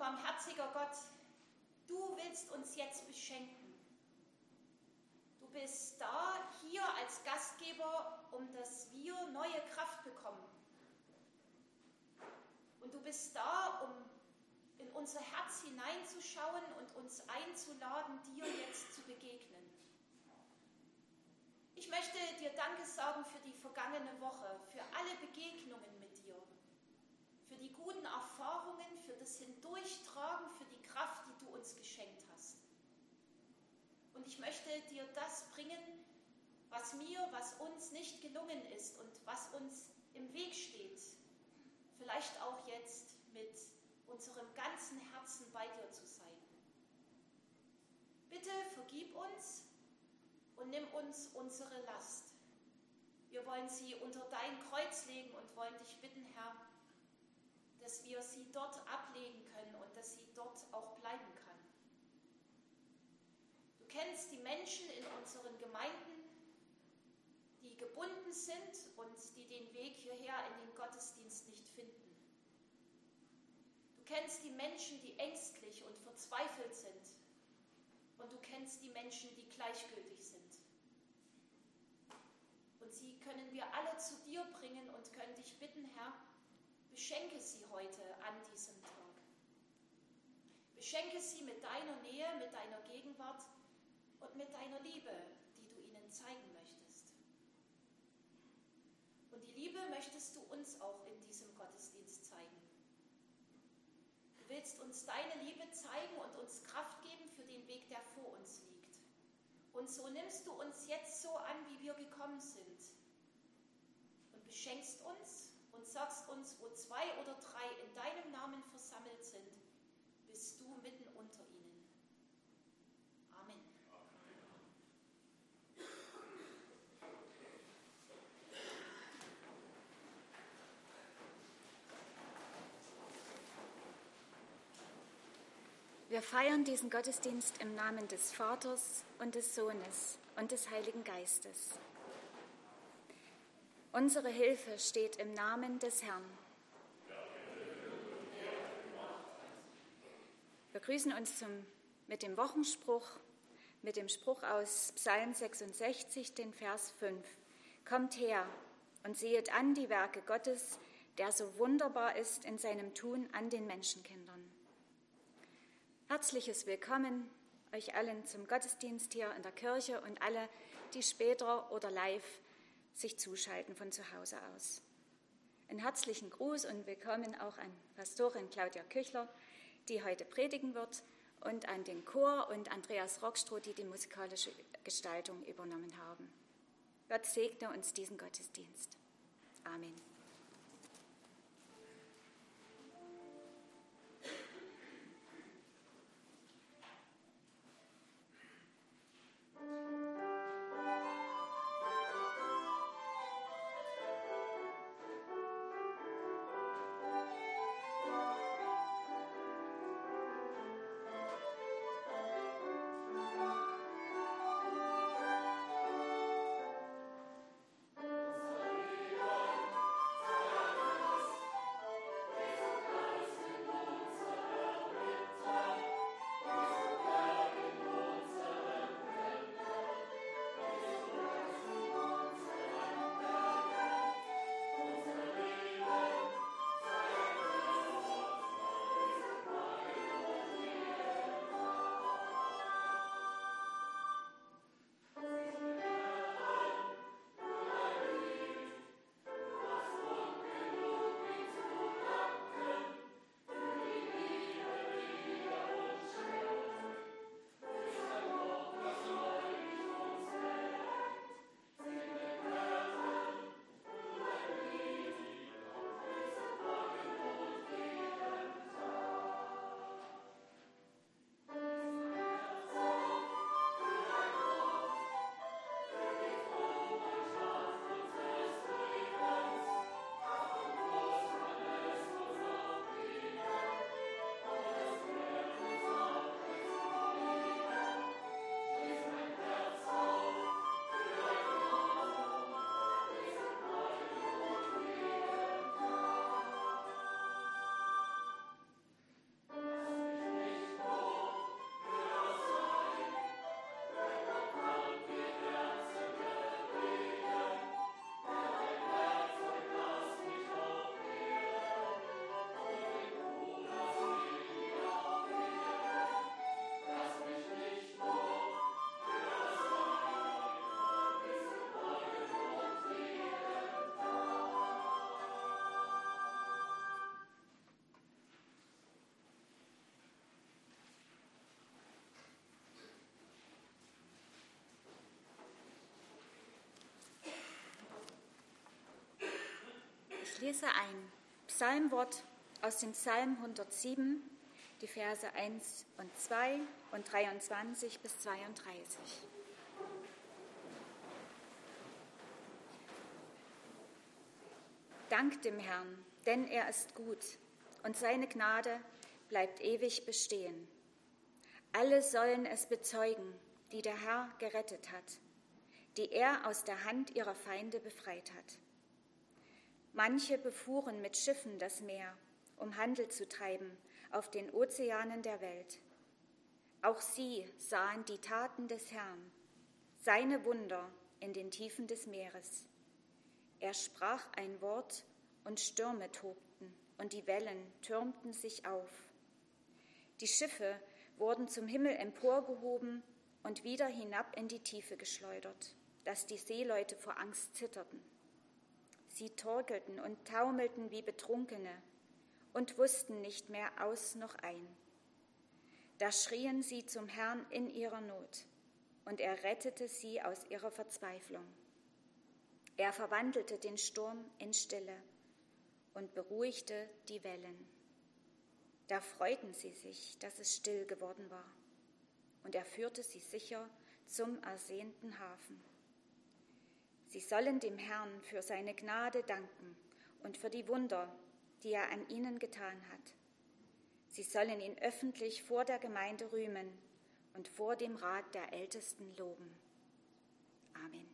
barmherziger Gott, du willst uns jetzt beschenken. Du bist da, hier als Gastgeber, dass wir neue Kraft bekommen. Und du bist da, um in unser Herz hineinzuschauen und uns einzuladen, dir jetzt zu begegnen. Ich möchte dir Danke sagen für die vergangene Woche, für alle Begegnungen mit dir, für die guten Erfahrungen, für das Hindurchtragen, für die Kraft, die du uns geschenkt hast. Und ich möchte dir das bringen, was uns nicht gelungen ist und was uns im Weg steht, vielleicht auch jetzt mit unserem ganzen Herzen bei dir zu sein. Bitte vergib uns und nimm uns unsere Last. Wir wollen sie unter dein Kreuz legen und wollen dich bitten, Herr, dass wir sie dort ablegen können und dass sie dort auch bleiben kann. Du kennst die Menschen in unseren Gemeinden, die gebunden sind und die den Weg hierher in den Gottesdienst nicht finden. Du kennst die Menschen, die ängstlich und verzweifelt sind. Und du kennst die Menschen, die gleichgültig sind. Und sie können wir alle zu dir bringen und können dich bitten, Herr, beschenke sie heute an diesem Tag. Beschenke sie mit deiner Nähe, mit deiner Gegenwart und mit deiner Liebe, die du ihnen zeigen möchtest. Und die Liebe möchtest du uns auch in diesem Gottesdienst zeigen. Du willst uns deine Liebe zeigen und uns Kraft geben für den Weg, der vor uns liegt. Und so nimmst du uns jetzt so an, wie wir gekommen sind. Und beschenkst uns und sagst uns, wo 2 oder 3 in deinem Namen versammelt sind, bist du mitten unter ihnen. Amen. Wir feiern diesen Gottesdienst im Namen des Vaters und des Sohnes und des Heiligen Geistes. Unsere Hilfe steht im Namen des Herrn. Wir grüßen uns mit dem Wochenspruch, mit dem Spruch aus Psalm 66, den Vers 5. Kommt her und sehet an die Werke Gottes, der so wunderbar ist in seinem Tun an den Menschenkindern. Herzliches Willkommen euch allen zum Gottesdienst hier in der Kirche und alle, die später oder live sich zuschalten von zu Hause aus. Einen herzlichen Gruß und Willkommen auch an Pastorin Claudia Küchler, die heute predigen wird, und an den Chor und Andreas Rockstroh, die die musikalische Gestaltung übernommen haben. Gott segne uns diesen Gottesdienst. Amen. Ich lese ein Psalmwort aus dem Psalm 107, die Verse 1 und 2 und 23 bis 32. Dankt dem Herrn, denn er ist gut und seine Gnade bleibt ewig bestehen. Alle sollen es bezeugen, die der Herr gerettet hat, die er aus der Hand ihrer Feinde befreit hat. Manche befuhren mit Schiffen das Meer, um Handel zu treiben auf den Ozeanen der Welt. Auch sie sahen die Taten des Herrn, seine Wunder in den Tiefen des Meeres. Er sprach ein Wort und Stürme tobten und die Wellen türmten sich auf. Die Schiffe wurden zum Himmel emporgehoben und wieder hinab in die Tiefe geschleudert, dass die Seeleute vor Angst zitterten. Sie torkelten und taumelten wie Betrunkene und wussten nicht mehr aus noch ein. Da schrien sie zum Herrn in ihrer Not, und er rettete sie aus ihrer Verzweiflung. Er verwandelte den Sturm in Stille und beruhigte die Wellen. Da freuten sie sich, dass es still geworden war, und er führte sie sicher zum ersehnten Hafen. Sie sollen dem Herrn für seine Gnade danken und für die Wunder, die er an ihnen getan hat. Sie sollen ihn öffentlich vor der Gemeinde rühmen und vor dem Rat der Ältesten loben. Amen.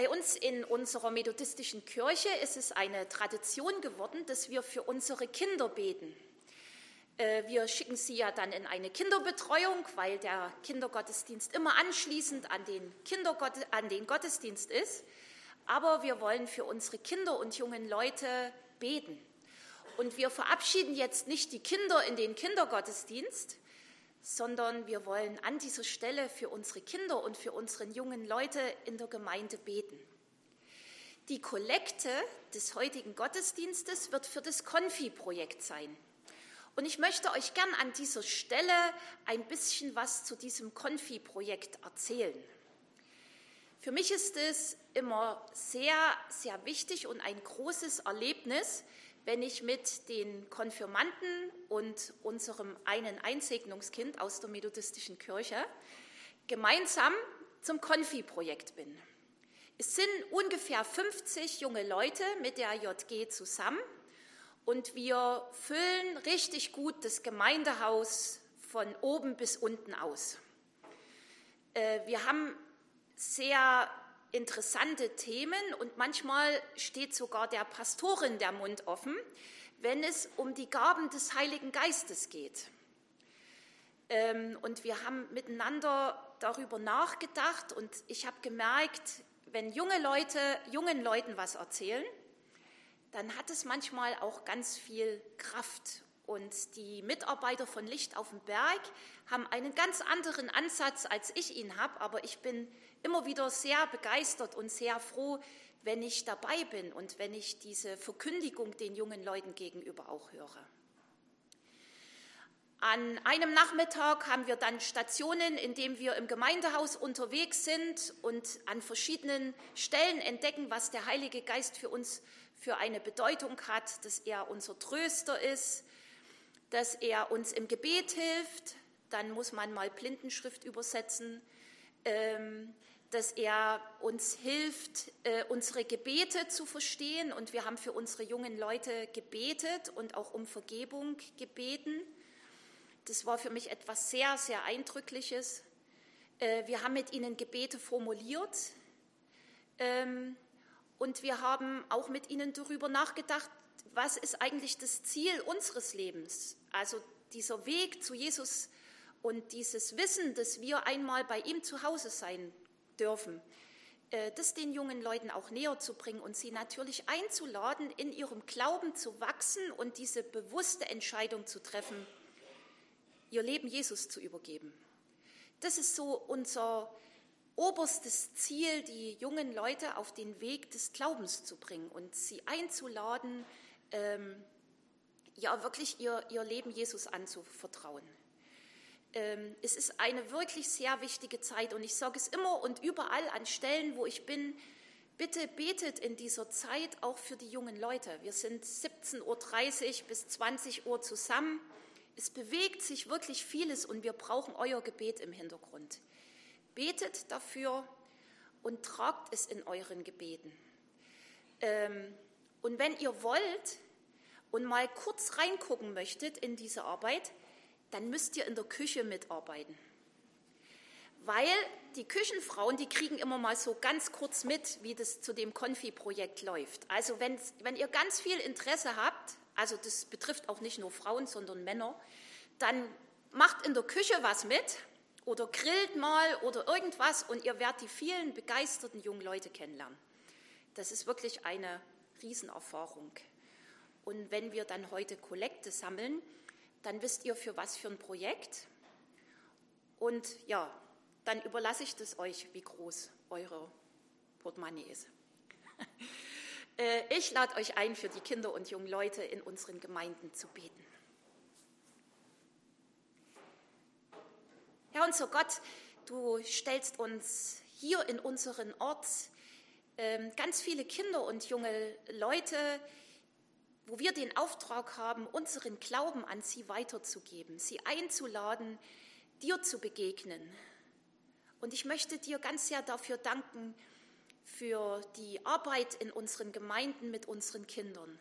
Bei uns in unserer methodistischen Kirche ist es eine Tradition geworden, dass wir für unsere Kinder beten. Wir schicken sie ja dann in eine Kinderbetreuung, weil der Kindergottesdienst immer anschließend an den Gottesdienst ist. Aber wir wollen für unsere Kinder und jungen Leute beten. Und wir verabschieden jetzt nicht die Kinder in den Kindergottesdienst, sondern wir wollen an dieser Stelle für unsere Kinder und für unsere jungen Leute in der Gemeinde beten. Die Kollekte des heutigen Gottesdienstes wird für das Konfi-Projekt sein. Und ich möchte euch gern an dieser Stelle ein bisschen was zu diesem Konfi-Projekt erzählen. Für mich ist es immer sehr, sehr wichtig und ein großes Erlebnis, wenn ich mit den Konfirmanden und unserem einen Einsegnungskind aus der methodistischen Kirche gemeinsam zum Konfi-Projekt bin. Es sind ungefähr 50 junge Leute mit der JG zusammen und wir füllen richtig gut das Gemeindehaus von oben bis unten aus. Wir haben sehr interessante Themen und manchmal steht sogar der Pastorin der Mund offen, wenn es um die Gaben des Heiligen Geistes geht. Und wir haben miteinander darüber nachgedacht und ich habe gemerkt, wenn jungen Leuten was erzählen, dann hat es manchmal auch ganz viel Kraft. Und die Mitarbeiter von Licht auf dem Berg haben einen ganz anderen Ansatz, als ich ihn habe, aber ich bin immer wieder sehr begeistert und sehr froh, wenn ich dabei bin und wenn ich diese Verkündigung den jungen Leuten gegenüber auch höre. An einem Nachmittag haben wir dann Stationen, in denen wir im Gemeindehaus unterwegs sind und an verschiedenen Stellen entdecken, was der Heilige Geist für uns für eine Bedeutung hat, dass er unser Tröster ist, dass er uns im Gebet hilft, dann muss man mal Blindenschrift übersetzen, dass er uns hilft, unsere Gebete zu verstehen. Und wir haben für unsere jungen Leute gebetet und auch um Vergebung gebeten. Das war für mich etwas sehr, sehr Eindrückliches. Wir haben mit ihnen Gebete formuliert und wir haben auch mit ihnen darüber nachgedacht, was ist eigentlich das Ziel unseres Lebens? Also dieser Weg zu Jesus und dieses Wissen, dass wir einmal bei ihm zu Hause sein dürfen, das den jungen Leuten auch näher zu bringen und sie natürlich einzuladen, in ihrem Glauben zu wachsen und diese bewusste Entscheidung zu treffen, ihr Leben Jesus zu übergeben. Das ist so unser oberstes Ziel, die jungen Leute auf den Weg des Glaubens zu bringen und sie einzuladen, ja wirklich ihr Leben Jesus anzuvertrauen. Es ist eine wirklich sehr wichtige Zeit und ich sage es immer und überall an Stellen, wo ich bin, bitte betet in dieser Zeit auch für die jungen Leute. Wir sind 17:30 Uhr bis 20 Uhr zusammen. Es bewegt sich wirklich vieles und wir brauchen euer Gebet im Hintergrund. Betet dafür und tragt es in euren Gebeten. Und wenn ihr wollt und mal kurz reingucken möchtet in diese Arbeit, dann müsst ihr in der Küche mitarbeiten. Weil die Küchenfrauen, die kriegen immer mal so ganz kurz mit, wie das zu dem Konfi-Projekt läuft. Also wenn ihr ganz viel Interesse habt, also das betrifft auch nicht nur Frauen, sondern Männer, dann macht in der Küche was mit oder grillt mal oder irgendwas und ihr werdet die vielen begeisterten jungen Leute kennenlernen. Das ist wirklich eine Riesenerfahrung. Und wenn wir dann heute Kollekte sammeln, dann wisst ihr, für was für ein Projekt. Und ja, dann überlasse ich das euch, wie groß eure Portemonnaie ist. Ich lade euch ein, für die Kinder und jungen Leute in unseren Gemeinden zu beten. Herr unser Gott, du stellst uns hier in unseren Ort ganz viele Kinder und junge Leute, wo wir den Auftrag haben, unseren Glauben an sie weiterzugeben, sie einzuladen, dir zu begegnen. Und ich möchte dir ganz sehr dafür danken, für die Arbeit in unseren Gemeinden mit unseren Kindern.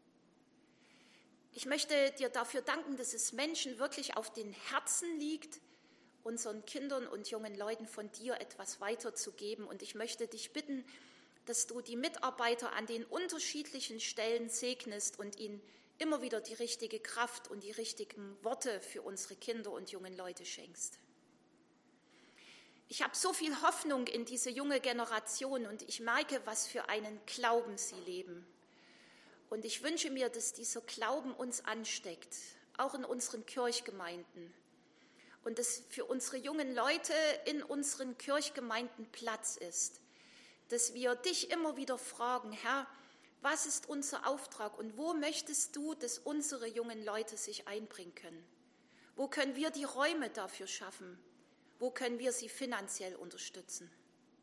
Ich möchte dir dafür danken, dass es Menschen wirklich auf den Herzen liegt, unseren Kindern und jungen Leuten von dir etwas weiterzugeben. Und ich möchte dich bitten, dass du die Mitarbeiter an den unterschiedlichen Stellen segnest und ihnen immer wieder die richtige Kraft und die richtigen Worte für unsere Kinder und jungen Leute schenkst. Ich habe so viel Hoffnung in diese junge Generation und ich merke, was für einen Glauben sie leben. Und ich wünsche mir, dass dieser Glauben uns ansteckt, auch in unseren Kirchgemeinden. Und dass für unsere jungen Leute in unseren Kirchgemeinden Platz ist. Dass wir dich immer wieder fragen, Herr, was ist unser Auftrag und wo möchtest du, dass unsere jungen Leute sich einbringen können? Wo können wir die Räume dafür schaffen? Wo können wir sie finanziell unterstützen?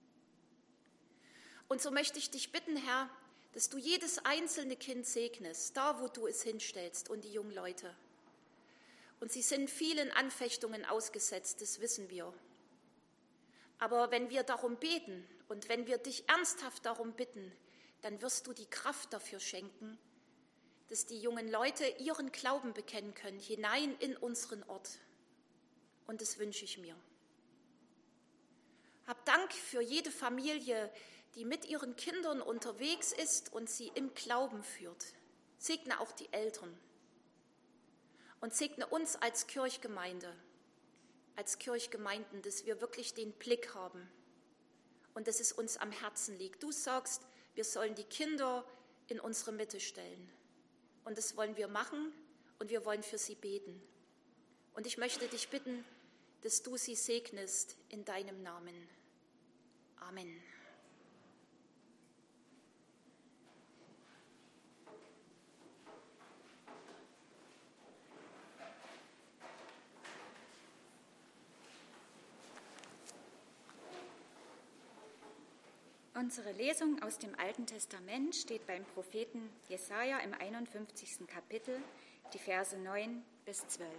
Und so möchte ich dich bitten, Herr, dass du jedes einzelne Kind segnest, da wo du es hinstellst und die jungen Leute. Und sie sind vielen Anfechtungen ausgesetzt, das wissen wir. Aber wenn wir darum beten und wenn wir dich ernsthaft darum bitten, dann wirst du die Kraft dafür schenken, dass die jungen Leute ihren Glauben bekennen können, hinein in unseren Ort. Und das wünsche ich mir. Hab Dank für jede Familie, die mit ihren Kindern unterwegs ist und sie im Glauben führt. Segne auch die Eltern. Und segne uns als Kirchgemeinde, als Kirchgemeinden, dass wir wirklich den Blick haben und dass es uns am Herzen liegt. Du sagst, wir sollen die Kinder in unsere Mitte stellen. Und das wollen wir machen und wir wollen für sie beten. Und ich möchte dich bitten, dass du sie segnest in deinem Namen. Amen. Unsere Lesung aus dem Alten Testament steht beim Propheten Jesaja im 51. Kapitel, die Verse 9 bis 12.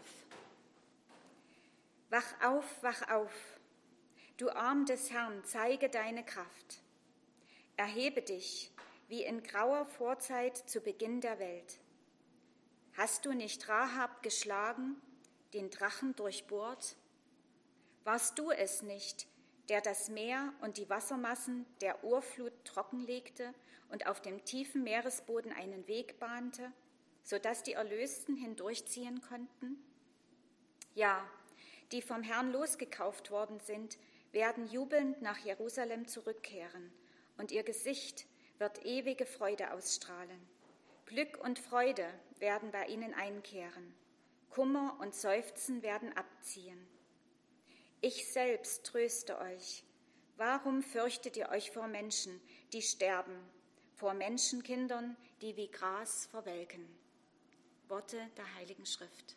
Wach auf, du Arm des Herrn, zeige deine Kraft. Erhebe dich, wie in grauer Vorzeit zu Beginn der Welt. Hast du nicht Rahab geschlagen, den Drachen durchbohrt? Warst du es nicht, der das Meer und die Wassermassen der Urflut trockenlegte und auf dem tiefen Meeresboden einen Weg bahnte, sodass die Erlösten hindurchziehen konnten? Ja, die vom Herrn losgekauft worden sind, werden jubelnd nach Jerusalem zurückkehren, und ihr Gesicht wird ewige Freude ausstrahlen. Glück und Freude werden bei ihnen einkehren. Kummer und Seufzen werden abziehen. Ich selbst tröste euch. Warum fürchtet ihr euch vor Menschen, die sterben, vor Menschenkindern, die wie Gras verwelken? Worte der Heiligen Schrift.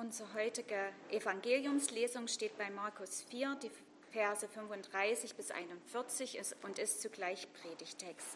Unsere heutige Evangeliumslesung steht bei Markus 4, die Verse 35 bis 41 und ist zugleich Predigtext.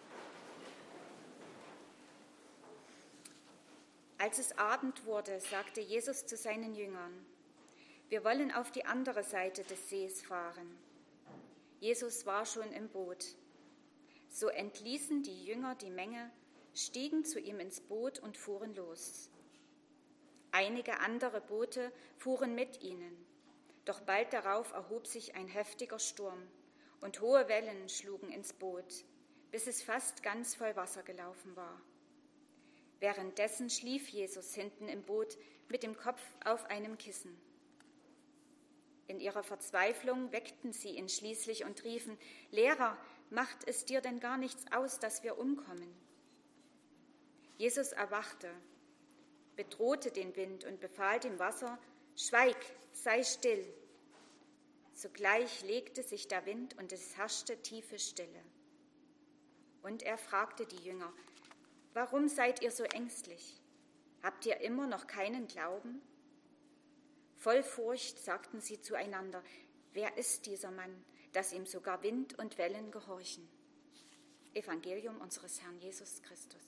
Als es Abend wurde, sagte Jesus zu seinen Jüngern: Wir wollen auf die andere Seite des Sees fahren. Jesus war schon im Boot. So entließen die Jünger die Menge, stiegen zu ihm ins Boot und fuhren los. Einige andere Boote fuhren mit ihnen, doch bald darauf erhob sich ein heftiger Sturm und hohe Wellen schlugen ins Boot, bis es fast ganz voll Wasser gelaufen war. Währenddessen schlief Jesus hinten im Boot mit dem Kopf auf einem Kissen. In ihrer Verzweiflung weckten sie ihn schließlich und riefen: Lehrer, macht es dir denn gar nichts aus, dass wir umkommen? Jesus erwachte, bedrohte den Wind und befahl dem Wasser: Schweig, sei still. Sogleich legte sich der Wind und es herrschte tiefe Stille. Und er fragte die Jünger: Warum seid ihr so ängstlich? Habt ihr immer noch keinen Glauben? Voll Furcht sagten sie zueinander: Wer ist dieser Mann, dass ihm sogar Wind und Wellen gehorchen? Evangelium unseres Herrn Jesus Christus.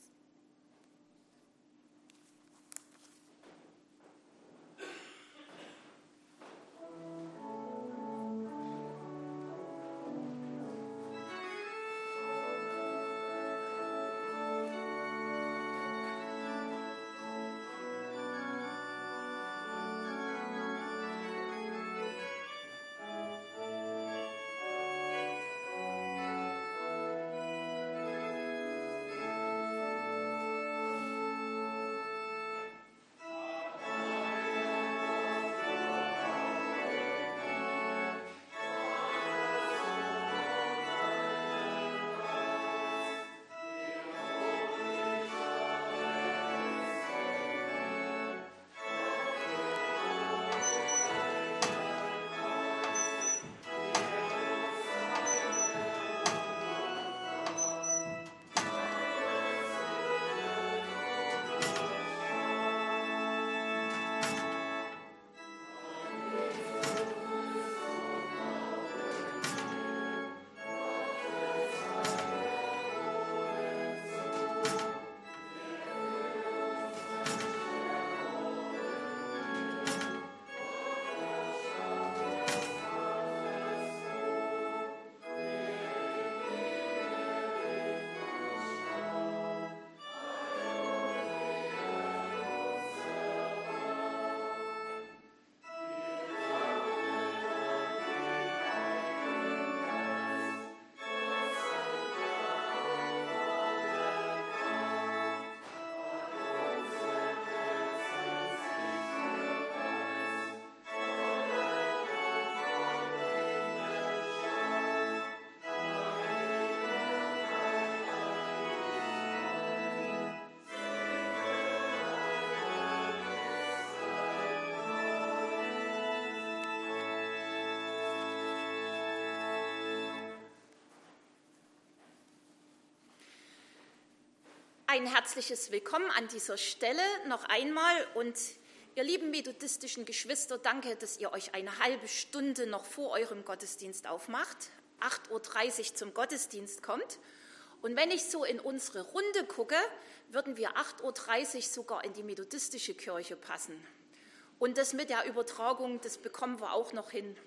Ein herzliches Willkommen an dieser Stelle noch einmal und ihr lieben methodistischen Geschwister, danke, dass ihr euch eine halbe Stunde noch vor eurem Gottesdienst aufmacht, 8:30 Uhr zum Gottesdienst kommt. Und wenn ich so in unsere Runde gucke, würden wir 8:30 Uhr sogar in die methodistische Kirche passen. Und das mit der Übertragung, das bekommen wir auch noch hin.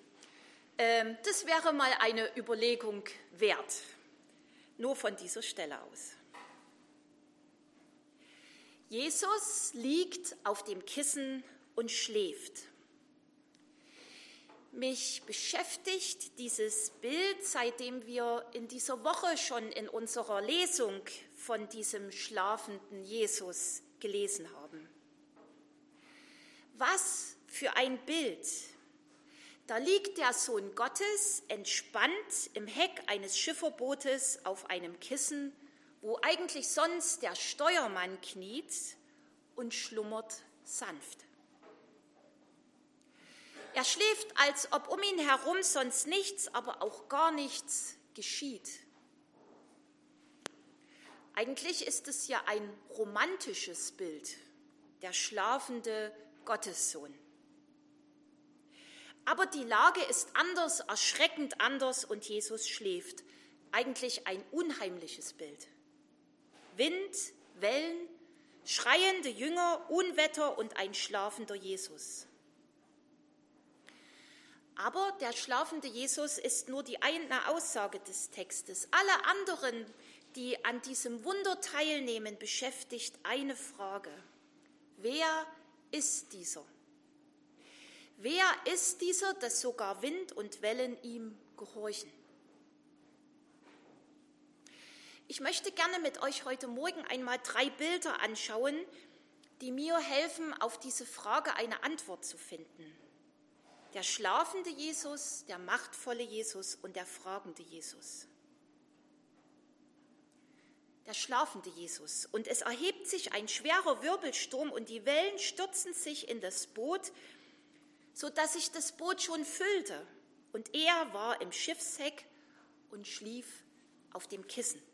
Das wäre mal eine Überlegung wert, nur von dieser Stelle aus. Jesus liegt auf dem Kissen und schläft. Mich beschäftigt dieses Bild, seitdem wir in dieser Woche schon in unserer Lesung von diesem schlafenden Jesus gelesen haben. Was für ein Bild! Da liegt der Sohn Gottes entspannt im Heck eines Schifferbootes auf einem Kissen, wo eigentlich sonst der Steuermann kniet und schlummert sanft. Er schläft, als ob um ihn herum sonst nichts, aber auch gar nichts geschieht. Eigentlich ist es ja ein romantisches Bild, der schlafende Gottes Sohn. Aber die Lage ist anders, erschreckend anders und Jesus schläft. Eigentlich ein unheimliches Bild. Wind, Wellen, schreiende Jünger, Unwetter und ein schlafender Jesus. Aber der schlafende Jesus ist nur die eine Aussage des Textes. Alle anderen, die an diesem Wunder teilnehmen, beschäftigt eine Frage. Wer ist dieser? Wer ist dieser, dass sogar Wind und Wellen ihm gehorchen? Ich möchte gerne mit euch heute Morgen einmal 3 Bilder anschauen, die mir helfen, auf diese Frage eine Antwort zu finden. Der schlafende Jesus, der machtvolle Jesus und der fragende Jesus. Der schlafende Jesus. Und es erhebt sich ein schwerer Wirbelsturm und die Wellen stürzen sich in das Boot, sodass sich das Boot schon füllte. Und er war im Schiffsheck und schlief auf dem Kissen.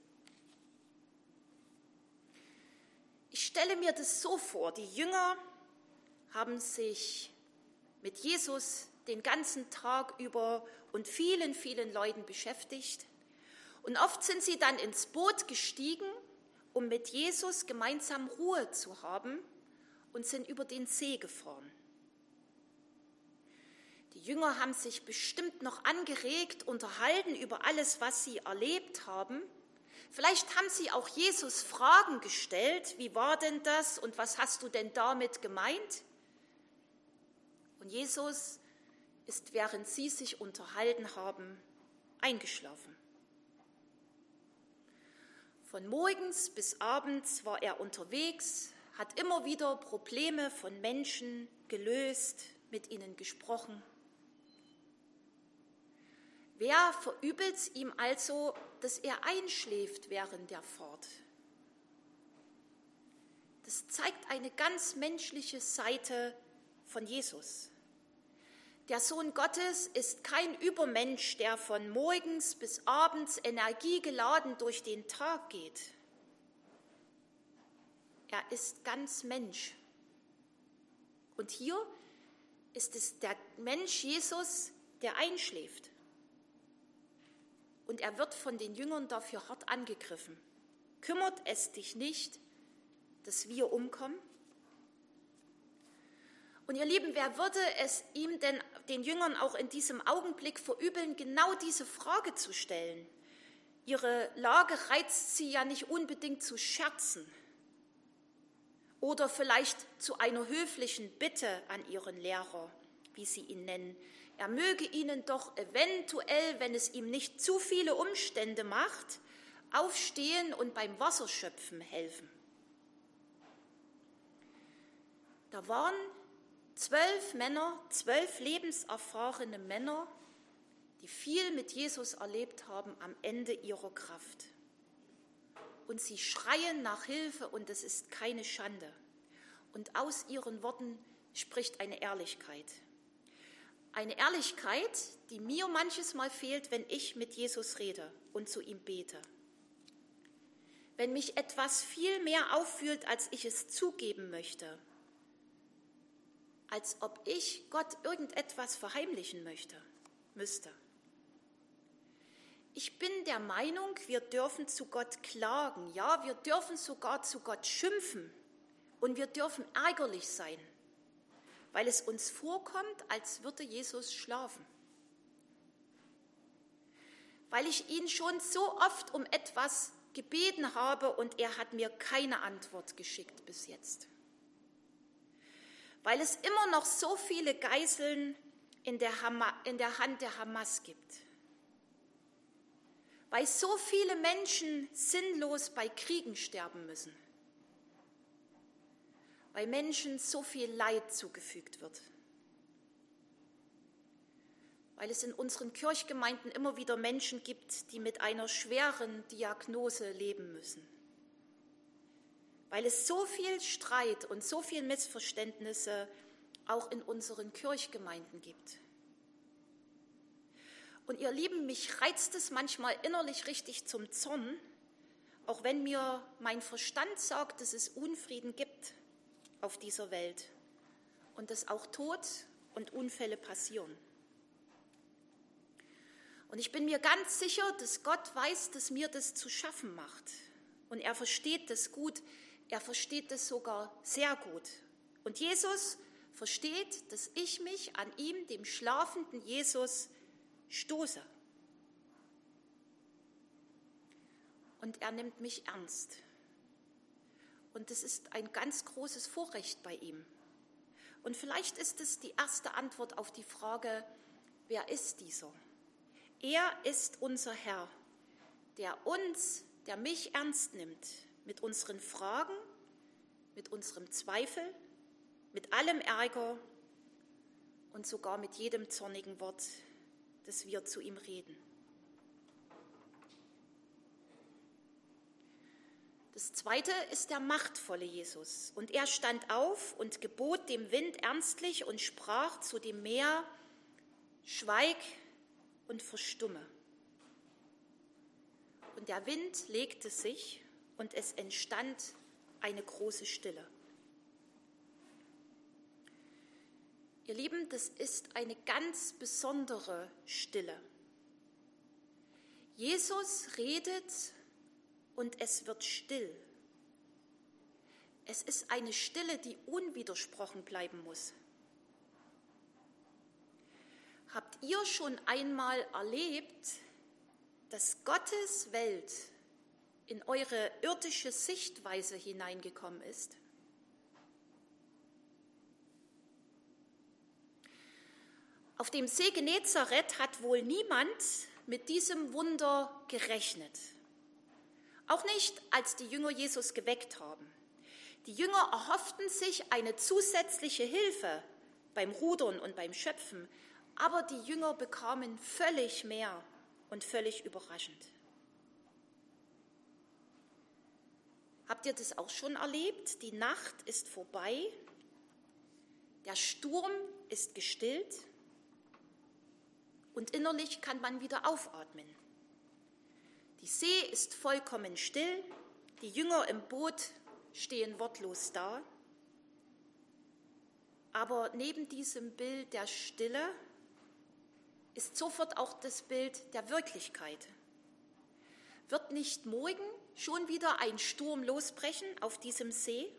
Ich stelle mir das so vor, die Jünger haben sich mit Jesus den ganzen Tag über und vielen, vielen Leuten beschäftigt. Und oft sind sie dann ins Boot gestiegen, um mit Jesus gemeinsam Ruhe zu haben und sind über den See gefahren. Die Jünger haben sich bestimmt noch angeregt, unterhalten über alles, was sie erlebt haben. Vielleicht haben sie auch Jesus Fragen gestellt, wie war denn das und was hast du denn damit gemeint? Und Jesus ist, während sie sich unterhalten haben, eingeschlafen. Von morgens bis abends war er unterwegs, hat immer wieder Probleme von Menschen gelöst, mit ihnen gesprochen. Wer verübelt es ihm also, dass er einschläft während der Fahrt? Das zeigt eine ganz menschliche Seite von Jesus. Der Sohn Gottes ist kein Übermensch, der von morgens bis abends energiegeladen durch den Tag geht. Er ist ganz Mensch. Und hier ist es der Mensch Jesus, der einschläft. Und er wird von den Jüngern dafür hart angegriffen. Kümmert es dich nicht, dass wir umkommen? Und ihr Lieben, wer würde es ihm denn, den Jüngern, auch in diesem Augenblick verübeln, genau diese Frage zu stellen? Ihre Lage reizt sie ja nicht unbedingt zu scherzen oder vielleicht zu einer höflichen Bitte an ihren Lehrer, wie sie ihn nennen. Er möge ihnen doch eventuell, wenn es ihm nicht zu viele Umstände macht, aufstehen und beim Wasserschöpfen helfen. Da waren 12 Männer, 12 lebenserfahrene Männer, die viel mit Jesus erlebt haben, am Ende ihrer Kraft. Und sie schreien nach Hilfe und es ist keine Schande. Und aus ihren Worten spricht eine Ehrlichkeit. Eine Ehrlichkeit, die mir manches Mal fehlt, wenn ich mit Jesus rede und zu ihm bete. Wenn mich etwas viel mehr auffühlt, als ich es zugeben möchte. Als ob ich Gott irgendetwas verheimlichen müsste. Ich bin der Meinung, wir dürfen zu Gott klagen. Ja, wir dürfen sogar zu Gott schimpfen und wir dürfen ärgerlich sein, weil es uns vorkommt, als würde Jesus schlafen. Weil ich ihn schon so oft um etwas gebeten habe und er hat mir keine Antwort geschickt bis jetzt. Weil es immer noch so viele Geiseln in der Hand der Hamas gibt. Weil so viele Menschen sinnlos bei Kriegen sterben müssen. Weil Menschen so viel Leid zugefügt wird. Weil es in unseren Kirchgemeinden immer wieder Menschen gibt, die mit einer schweren Diagnose leben müssen. Weil es so viel Streit und so viel Missverständnisse auch in unseren Kirchgemeinden gibt. Und ihr Lieben, mich reizt es manchmal innerlich richtig zum Zorn, auch wenn mir mein Verstand sagt, dass es Unfrieden gibt auf dieser Welt und dass auch Tod und Unfälle passieren. Und ich bin mir ganz sicher, dass Gott weiß, dass mir das zu schaffen macht. Und er versteht das gut, er versteht das sogar sehr gut. Und Jesus versteht, dass ich mich an ihm, dem schlafenden Jesus, stoße. Und er nimmt mich ernst. Und das ist ein ganz großes Vorrecht bei ihm. Und vielleicht ist es die erste Antwort auf die Frage, wer ist dieser? Er ist unser Herr, der mich ernst nimmt, mit unseren Fragen, mit unserem Zweifel, mit allem Ärger und sogar mit jedem zornigen Wort, das wir zu ihm reden. Das zweite ist der machtvolle Jesus. Und er stand auf und gebot dem Wind ernstlich und sprach zu dem Meer, schweig und verstumme. Und der Wind legte sich und es entstand eine große Stille. Ihr Lieben, das ist eine ganz besondere Stille. Jesus redet und es wird still. Es ist eine Stille, die unwidersprochen bleiben muss. Habt ihr schon einmal erlebt, dass Gottes Welt in eure irdische Sichtweise hineingekommen ist? Auf dem See Genezareth hat wohl niemand mit diesem Wunder gerechnet. Auch nicht, als die Jünger Jesus geweckt haben. Die Jünger erhofften sich eine zusätzliche Hilfe beim Rudern und beim Schöpfen, aber die Jünger bekamen völlig mehr und völlig überraschend. Habt ihr das auch schon erlebt? Die Nacht ist vorbei, der Sturm ist gestillt und innerlich kann man wieder aufatmen. Die See ist vollkommen still, die Jünger im Boot stehen wortlos da. Aber neben diesem Bild der Stille ist sofort auch das Bild der Wirklichkeit. Wird nicht morgen schon wieder ein Sturm losbrechen auf diesem See?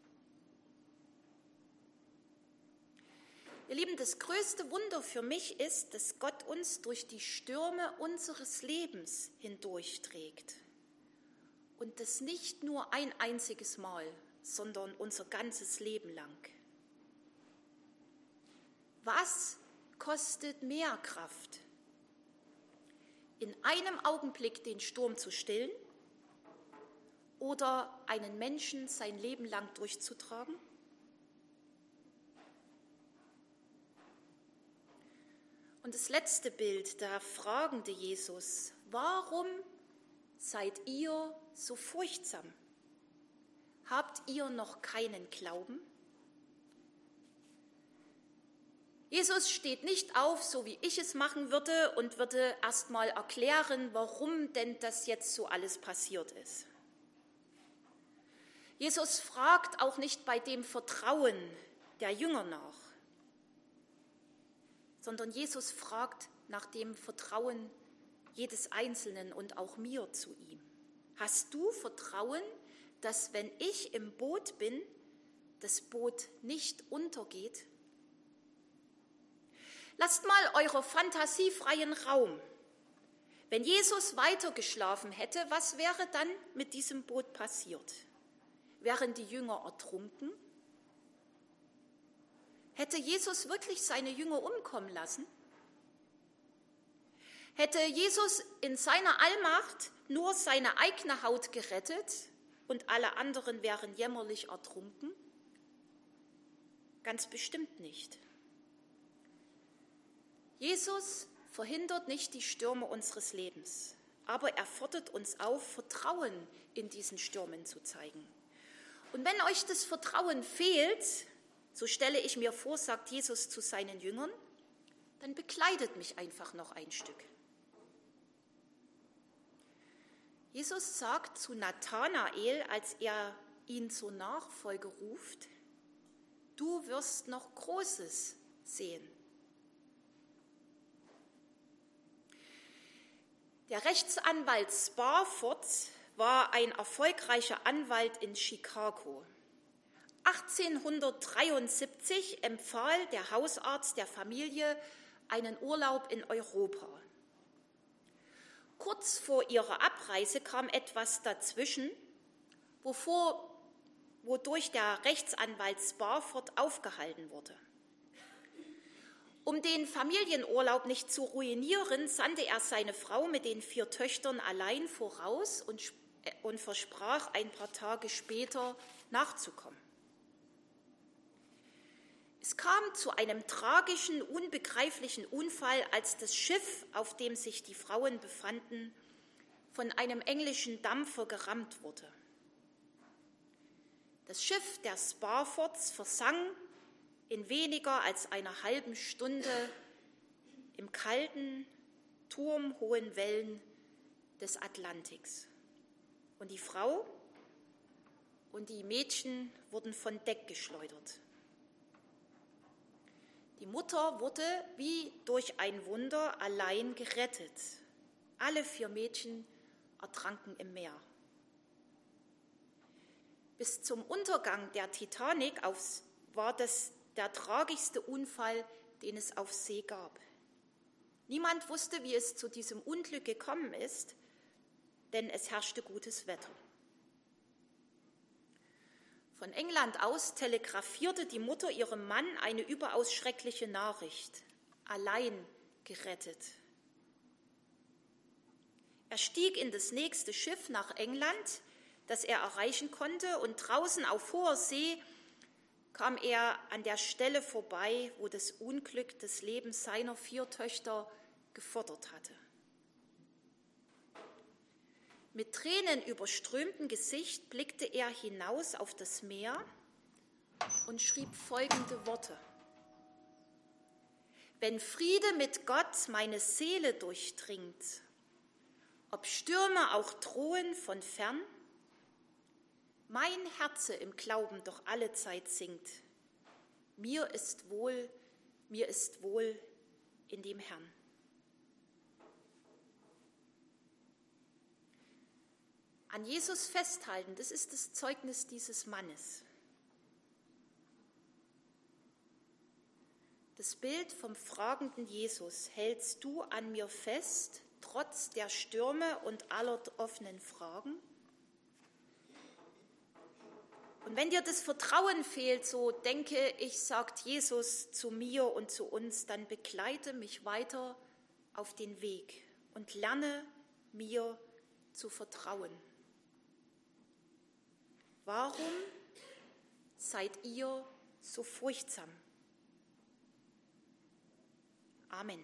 Ihr Lieben, das größte Wunder für mich ist, dass Gott uns durch die Stürme unseres Lebens hindurchträgt. Und das nicht nur ein einziges Mal, sondern unser ganzes Leben lang. Was kostet mehr Kraft? In einem Augenblick den Sturm zu stillen oder einen Menschen sein Leben lang durchzutragen? Und das letzte Bild, der fragende Jesus, warum seid ihr so furchtsam? Habt ihr noch keinen Glauben? Jesus steht nicht auf, so wie ich es machen würde, und würde erst mal erklären, warum denn das jetzt so alles passiert ist. Jesus fragt auch nicht bei dem Vertrauen der Jünger nach, sondern Jesus fragt nach dem Vertrauen jedes Einzelnen und auch mir zu ihm. Hast du Vertrauen, dass wenn ich im Boot bin, das Boot nicht untergeht? Lasst mal eurer Fantasie freien Raum. Wenn Jesus weitergeschlafen hätte, was wäre dann mit diesem Boot passiert? Wären die Jünger ertrunken? Hätte Jesus wirklich seine Jünger umkommen lassen? Hätte Jesus in seiner Allmacht nur seine eigene Haut gerettet und alle anderen wären jämmerlich ertrunken? Ganz bestimmt nicht. Jesus verhindert nicht die Stürme unseres Lebens, aber er fordert uns auf, Vertrauen in diesen Stürmen zu zeigen. Und wenn euch das Vertrauen fehlt, so stelle ich mir vor, sagt Jesus zu seinen Jüngern, dann bekleidet mich einfach noch ein Stück. Jesus sagt zu Nathanael, als er ihn zur Nachfolge ruft, du wirst noch Großes sehen. Der Rechtsanwalt Sparford war ein erfolgreicher Anwalt in Chicago. 1873 empfahl der Hausarzt der Familie einen Urlaub in Europa. Kurz vor ihrer Abreise kam etwas dazwischen, wodurch der Rechtsanwalt Sparford aufgehalten wurde. Um den Familienurlaub nicht zu ruinieren, sandte er seine Frau mit den 4 Töchtern allein voraus und versprach, ein paar Tage später nachzukommen. Es kam zu einem tragischen, unbegreiflichen Unfall, als das Schiff, auf dem sich die Frauen befanden, von einem englischen Dampfer gerammt wurde. Das Schiff der Sparfords versank in weniger als einer halben Stunde im kalten, turmhohen Wellen des Atlantiks. Und die Frau und die Mädchen wurden von Deck geschleudert. Die Mutter wurde wie durch ein Wunder allein gerettet. Alle 4 Mädchen ertranken im Meer. Bis zum Untergang der Titanic war das der tragischste Unfall, den es auf See gab. Niemand wusste, wie es zu diesem Unglück gekommen ist, denn es herrschte gutes Wetter. Von England aus telegrafierte die Mutter ihrem Mann eine überaus schreckliche Nachricht: allein gerettet. Er stieg in das nächste Schiff nach England, das er erreichen konnte, und draußen auf hoher See kam er an der Stelle vorbei, wo das Unglück des Lebens seiner 4 Töchter gefordert hatte. Mit tränenüberströmtem Gesicht blickte er hinaus auf das Meer und schrieb folgende Worte: Wenn Friede mit Gott meine Seele durchdringt, ob Stürme auch drohen von fern, mein Herze im Glauben doch allezeit singt. Mir ist wohl in dem Herrn. An Jesus festhalten, das ist das Zeugnis dieses Mannes. Das Bild vom fragenden Jesus: Hältst du an mir fest, trotz der Stürme und aller offenen Fragen? Und wenn dir das Vertrauen fehlt, so denke ich, sagt Jesus zu mir und zu uns, dann begleite mich weiter auf den Weg und lerne mir zu vertrauen. Warum seid ihr so furchtsam? Amen.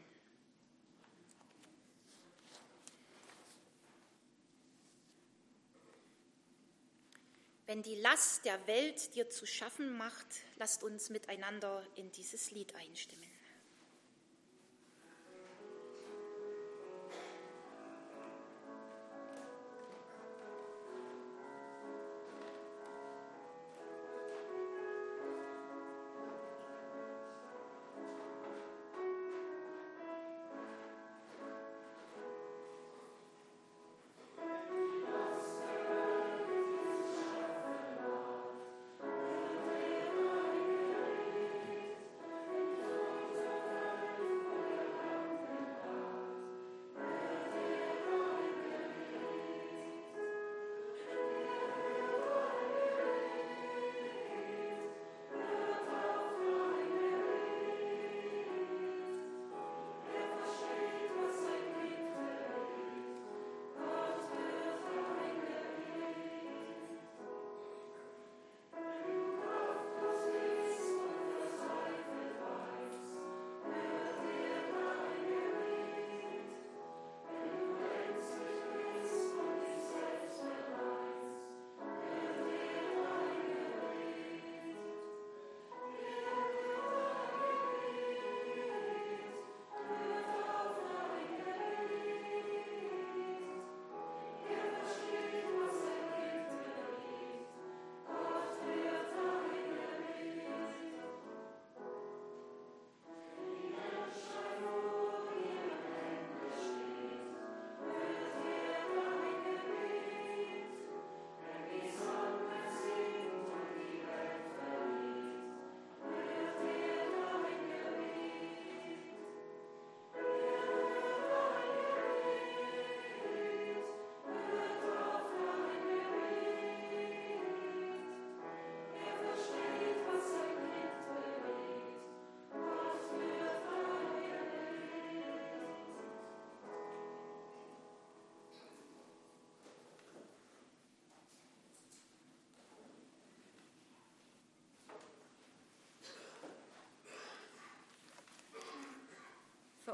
Wenn die Last der Welt dir zu schaffen macht, lasst uns miteinander in dieses Lied einstimmen.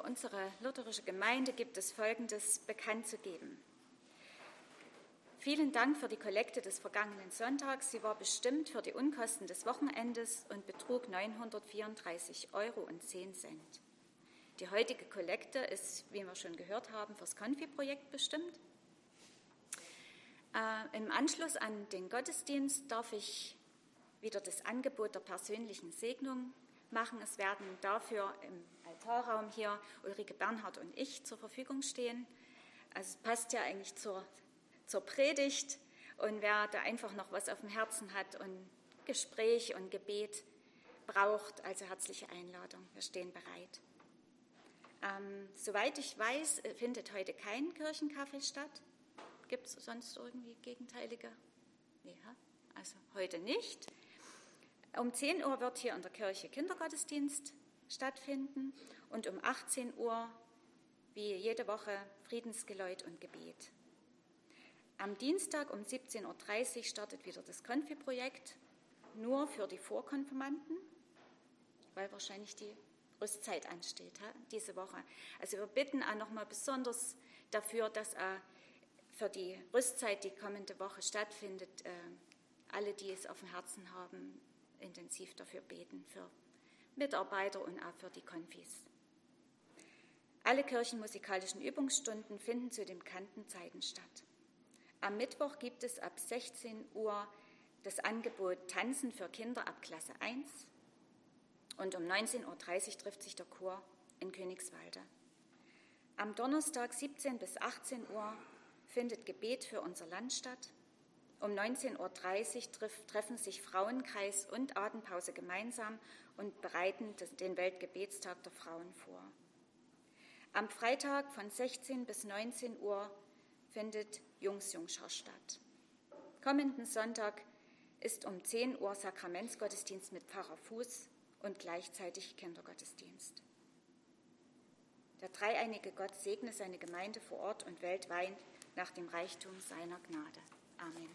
unsere lutherische Gemeinde gibt es Folgendes bekannt zu geben. Vielen Dank für die Kollekte des vergangenen Sonntags. Sie war bestimmt für die Unkosten des Wochenendes und betrug 934,10 €. Die heutige Kollekte ist, wie wir schon gehört haben, fürs Konfi-Projekt bestimmt. Im Anschluss an den Gottesdienst darf ich wieder das Angebot der persönlichen Segnung machen. Es werden dafür im Altarraum hier Ulrike Bernhard und ich zur Verfügung stehen. Also es passt ja eigentlich zur Predigt, und wer da einfach noch was auf dem Herzen hat und Gespräch und Gebet braucht, also herzliche Einladung, wir stehen bereit. Soweit ich weiß, findet heute kein Kirchenkaffee statt. Gibt es sonst irgendwie gegenteilige? Nee, also heute nicht. Um 10 Uhr wird hier in der Kirche Kindergottesdienst stattfinden und um 18 Uhr, wie jede Woche, Friedensgeläut und Gebet. Am Dienstag um 17:30 Uhr startet wieder das Konfi-Projekt, nur für die Vorkonfirmanden, weil wahrscheinlich die Rüstzeit ansteht diese Woche. Also wir bitten auch nochmal besonders dafür, dass für die Rüstzeit, die kommende Woche stattfindet, alle, die es auf dem Herzen haben, intensiv dafür beten, für Mitarbeiter und auch für die Konfis. Alle kirchenmusikalischen Übungsstunden finden zu den bekannten Zeiten statt. Am Mittwoch gibt es ab 16 Uhr das Angebot Tanzen für Kinder ab Klasse 1 und um 19:30 Uhr trifft sich der Chor in Königswalde. Am Donnerstag 17 bis 18 Uhr findet Gebet für unser Land statt. Um 19:30 Uhr treffen sich Frauenkreis und Atempause gemeinsam und bereiten den Weltgebetstag der Frauen vor. Am Freitag von 16 bis 19 Uhr findet Jungsjungschar statt. Kommenden Sonntag ist um 10 Uhr Sakramentsgottesdienst mit Pfarrer Fuß und gleichzeitig Kindergottesdienst. Der dreieinige Gott segne seine Gemeinde vor Ort und weltweit nach dem Reichtum seiner Gnade. Amen.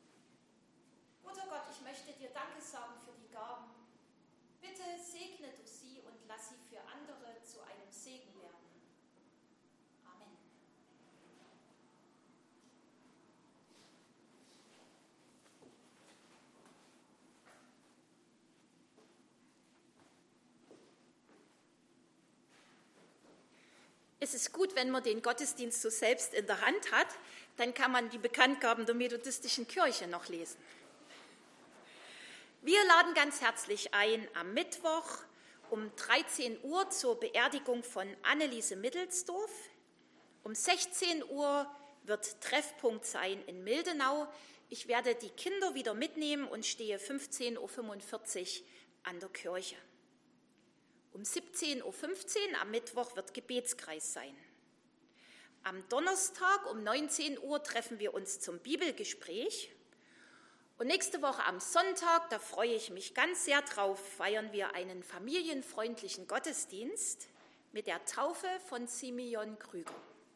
Ich möchte dir Danke sagen für die Gaben. Bitte segne du lass sie für andere zu einem Segen werden. Amen. Es ist gut, wenn man den Gottesdienst so selbst in der Hand hat, dann kann man die Bekanntgaben der methodistischen Kirche noch lesen. Wir laden ganz herzlich ein am Mittwoch um 13 Uhr zur Beerdigung von Anneliese Mittelsdorf. Um 16 Uhr wird Treffpunkt sein in Mildenau. Ich werde die Kinder wieder mitnehmen und stehe 15.45 Uhr an der Kirche. Um 17.15 Uhr am Mittwoch wird Gebetskreis sein. Am Donnerstag um 19 Uhr treffen wir uns zum Bibelgespräch. Und nächste Woche am Sonntag, da freue ich mich ganz sehr drauf, feiern wir einen familienfreundlichen Gottesdienst mit der Taufe von Simeon Krüger.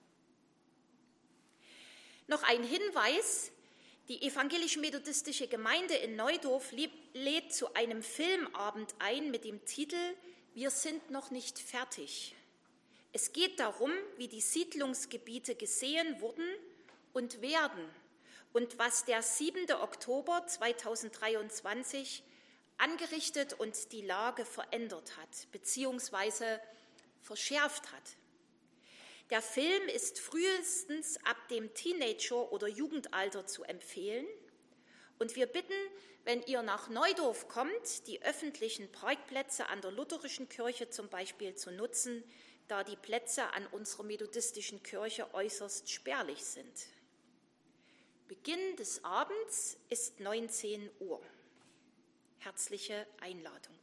Noch ein Hinweis: Die evangelisch-methodistische Gemeinde in Neudorf lädt zu einem Filmabend ein mit dem Titel „Wir sind noch nicht fertig". Es geht darum, wie die Siedlungsgebiete gesehen wurden und werden und was der 7. Oktober 2023 angerichtet und die Lage verändert hat bzw. verschärft hat. Der Film ist frühestens ab dem Teenager- oder Jugendalter zu empfehlen. Und wir bitten, wenn ihr nach Neudorf kommt, die öffentlichen Parkplätze an der Lutherischen Kirche zum Beispiel zu nutzen, da die Plätze an unserer methodistischen Kirche äußerst spärlich sind. Beginn des Abends ist 19 Uhr. Herzliche Einladung.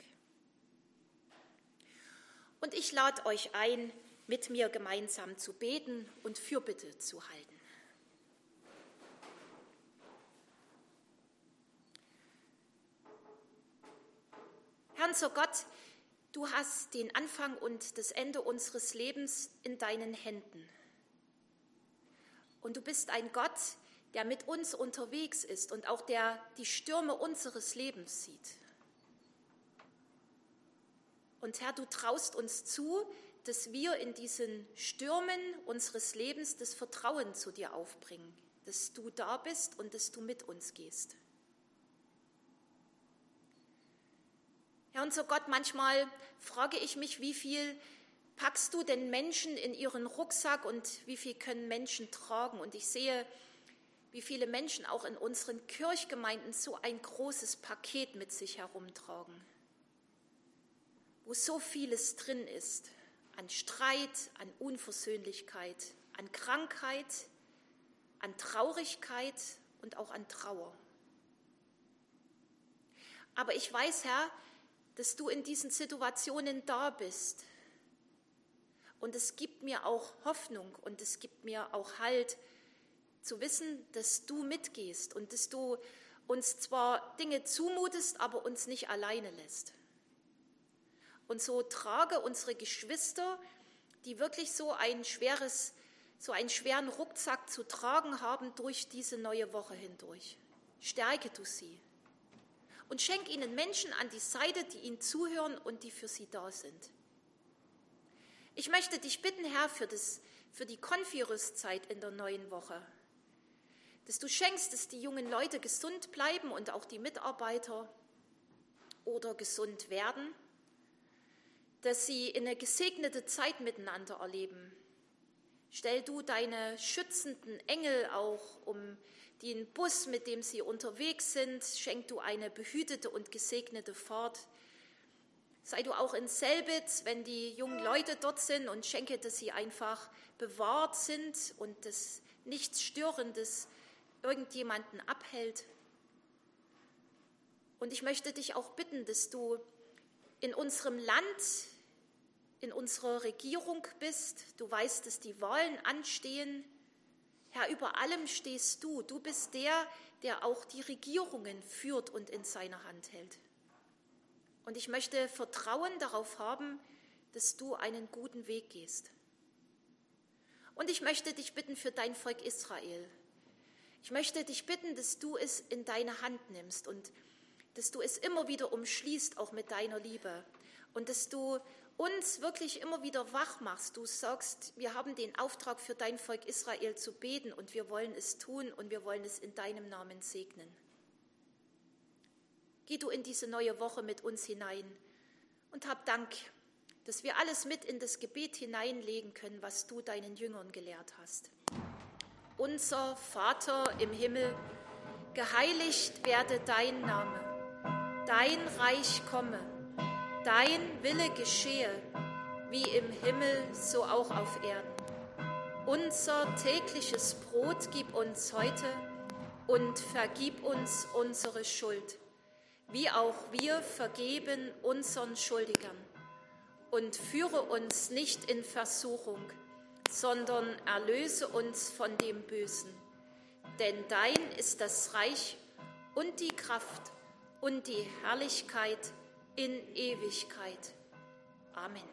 Und ich lade euch ein, mit mir gemeinsam zu beten und Fürbitte zu halten. Herr unser Gott, du hast den Anfang und das Ende unseres Lebens in deinen Händen. Und du bist ein Gott, der mit uns unterwegs ist und auch der die Stürme unseres Lebens sieht. Und Herr, du traust uns zu, dass wir in diesen Stürmen unseres Lebens das Vertrauen zu dir aufbringen, dass du da bist und dass du mit uns gehst. Herr unser Gott, manchmal frage ich mich, wie viel packst du denn Menschen in ihren Rucksack und wie viel können Menschen tragen? Und ich sehe, wie viele Menschen auch in unseren Kirchgemeinden so ein großes Paket mit sich herumtragen, wo so vieles drin ist, an Streit, an Unversöhnlichkeit, an Krankheit, an Traurigkeit und auch an Trauer. Aber ich weiß, Herr, dass du in diesen Situationen da bist. Und es gibt mir auch Hoffnung und es gibt mir auch Halt, zu wissen, dass du mitgehst und dass du uns zwar Dinge zumutest, aber uns nicht alleine lässt. Und so trage unsere Geschwister, die wirklich so einen schweren Rucksack zu tragen haben, durch diese neue Woche hindurch. Stärke du sie und schenk ihnen Menschen an die Seite, die ihnen zuhören und die für sie da sind. Ich möchte dich bitten, Herr, für die Konfirmation-Zeit in der neuen Woche, dass du schenkst, dass die jungen Leute gesund bleiben und auch die Mitarbeiter oder gesund werden, dass sie eine gesegnete Zeit miteinander erleben. Stell du deine schützenden Engel auch um den Bus, mit dem sie unterwegs sind. Schenk du eine behütete und gesegnete Fahrt. Sei du auch in Selbitz, wenn die jungen Leute dort sind, und schenke, dass sie einfach bewahrt sind und dass nichts Störendes irgendjemanden abhält. Und ich möchte dich auch bitten, dass du in unserem Land, in unserer Regierung bist. Du weißt, dass die Wahlen anstehen. Herr, über allem stehst du. Du bist der auch die Regierungen führt und in seiner Hand hält. Und ich möchte Vertrauen darauf haben, dass du einen guten Weg gehst. Und ich möchte dich bitten für dein Volk Israel. Ich möchte dich bitten, dass du es in deine Hand nimmst und dass du es immer wieder umschließt, auch mit deiner Liebe. Und dass du uns wirklich immer wieder wach machst. Du sagst, wir haben den Auftrag für dein Volk Israel zu beten und wir wollen es tun und wir wollen es in deinem Namen segnen. Geh du in diese neue Woche mit uns hinein und hab Dank, dass wir alles mit in das Gebet hineinlegen können, was du deinen Jüngern gelehrt hast. Unser Vater im Himmel, geheiligt werde dein Name, dein Reich komme, dein Wille geschehe, wie im Himmel, so auch auf Erden. Unser tägliches Brot gib uns heute und vergib uns unsere Schuld, wie auch wir vergeben unseren Schuldigern. Und führe uns nicht in Versuchung, sondern erlöse uns von dem Bösen. Denn dein ist das Reich und die Kraft und die Herrlichkeit in Ewigkeit. Amen.